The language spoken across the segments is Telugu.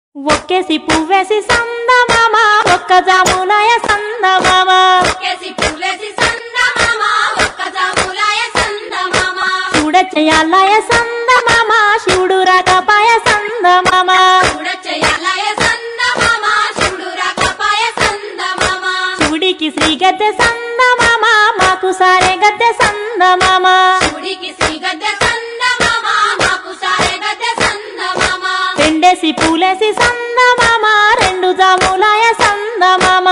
ఒక్కేసి పువ్వేసి సందమామ ఒక్క జాములాయ సందమామ చూడచ్చయాలయ సందమామ శివుడు రాకపాయ సందమామ శివుడికి శ్రీ గద్దె సందమామ మాకు సారే గద్దె సందమామ రెండేసి పూలేసి సందమామ రెండు జాములాయ సందమామ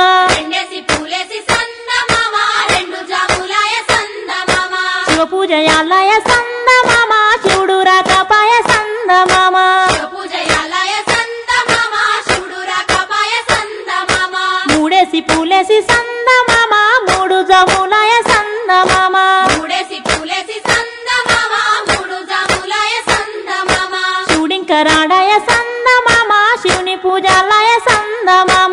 శివ పూజయాలయ సందమామ శివుడు రాకపాయ సందమామ మూడేసి పూలేసి సందమామ మూడు జాములాయ సందమామ శివుడింకరాడాయ సందమామ శివుని పూజాలయ సందమామ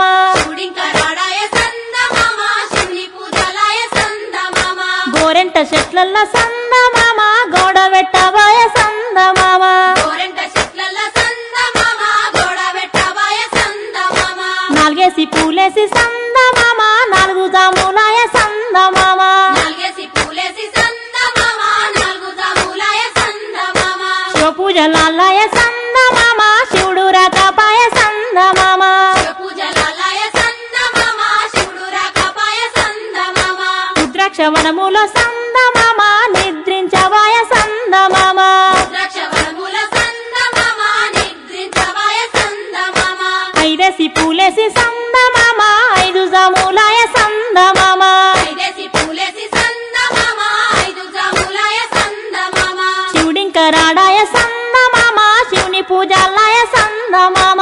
గోరెంట చెట్లల్ల సందమామ గోడ వెట్టబాయ సందమామ నాలుగేసి పూలేసి సందమామ నాలుగు జాములాయ సందమామ శివ పూజలాలయ సందమామ శివుడు రాకపాయ సందమామ రుద్రాక్షవనములో సందమామ నిద్రించవాయ సందమామ ఐదేసి పూలేసి సందమామ ఐదు జాములాయ సందమామ శివుడింకరాడాయ సందమామ శివుని పూజాలయ సందమామ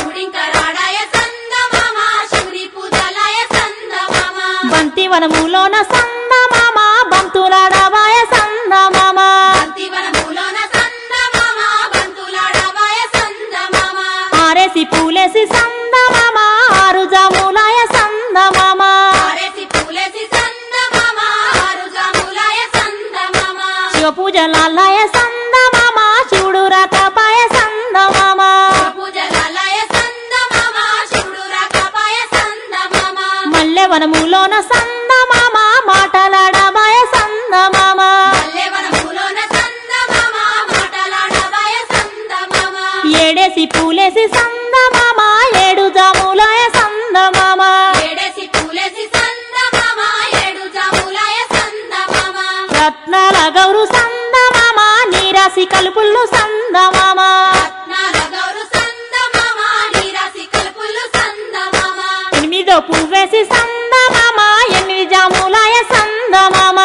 బంతి వనములోన సందమామ బంతులాడవాయ సందమామ ఆరేసి పూలేసి సందమామ ఆరు జాములాయ సందమామ శివ పూజలాలయ సందమామ శివుడు రాకపాయ సందమామ మల్లె వనములోన సందమామ మాటలాడవాయ సందమామ ఏడేసి పూలేసి సందమామ ఏడు జాములాయ సందమామ రత్నాల గౌరు సందమామ నీరాసి కలుపుళ్ళు సందమామ ఎనిమిదో పువ్వేసి సందమామ ఎనిమిది జాములాయ సందమామ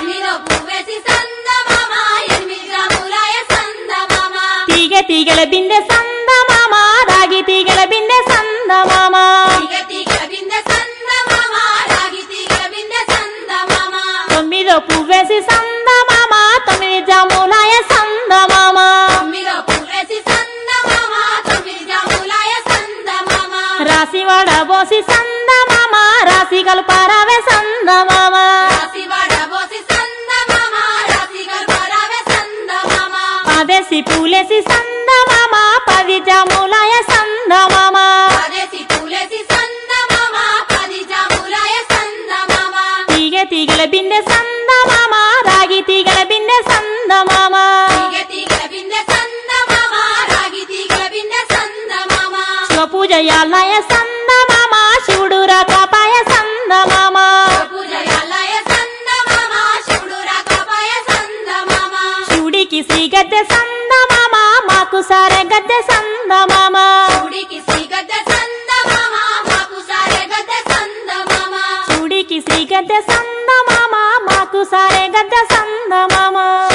తీగె తీగల బిందె సందమామ రాగి తీగల బిందె సందమామ తొమ్మిదో పువ్వేసి సందమామ తొమ్మిది జాములాయ సందమామ రాసి వడబోసి సందమామ రాసి కల్పారావే సందమామ పదేసి పూలేసి సందమామ పది జాములాయ సందమామ తీగె తీగల బిందె సందమామ రాగి తీగల బిందె సందమామ శివ పూజయాలయ సందమామ శివుడు రాకపాయ సందమామ శివుడికి శ్రీ గద్దె సందమామ మాకు సారే గద్దె సందమామ శివుడికి శ్రీ గద్దె సందమామ మాకు సారే గద్దె సందమామ